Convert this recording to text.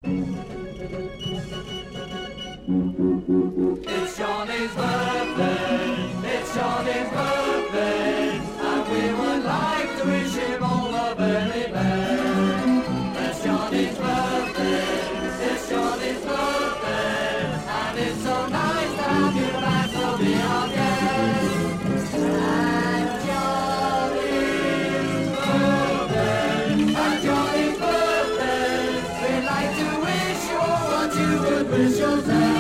It's Johnny's birthday, it's Johnny's birthday, and we would like to wish him all the very best. It's Johnny's birthday, it's Johnny's birthday, and it's so nice to have you back to be our guest. And Johnny's birthday, and Johnny's birthday, we'd like to wish you all what you could wish yourself.